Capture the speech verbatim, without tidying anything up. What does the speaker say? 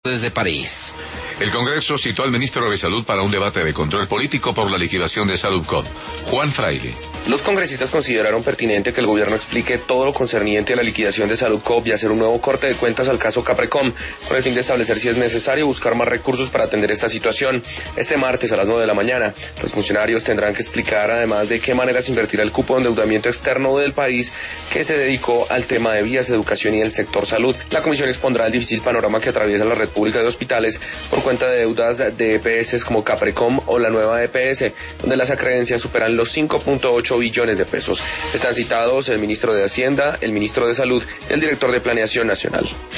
Desde París. El Congreso citó al ministro de Salud para un debate de control político por la liquidación de Saludcop. Juan Fraile. Los congresistas consideraron pertinente que el gobierno explique todo lo concerniente a la liquidación de Saludcop y hacer un nuevo corte de cuentas al caso Caprecom, con el fin de establecer si es necesario buscar más recursos para atender esta situación. Este martes a las nueve de la mañana, los funcionarios tendrán que explicar además de qué manera se invertirá el cupo de endeudamiento externo del país que se dedicó al tema de vías, educación y el sector salud. La comisión expondrá el difícil panorama que atraviesa la red pública de hospitales por cuenta de deudas de E P S como Caprecom o la nueva E P S, donde las acreencias superan los cinco punto ocho billones de pesos. Están citados el ministro de Hacienda, el ministro de Salud y el director de Planeación Nacional.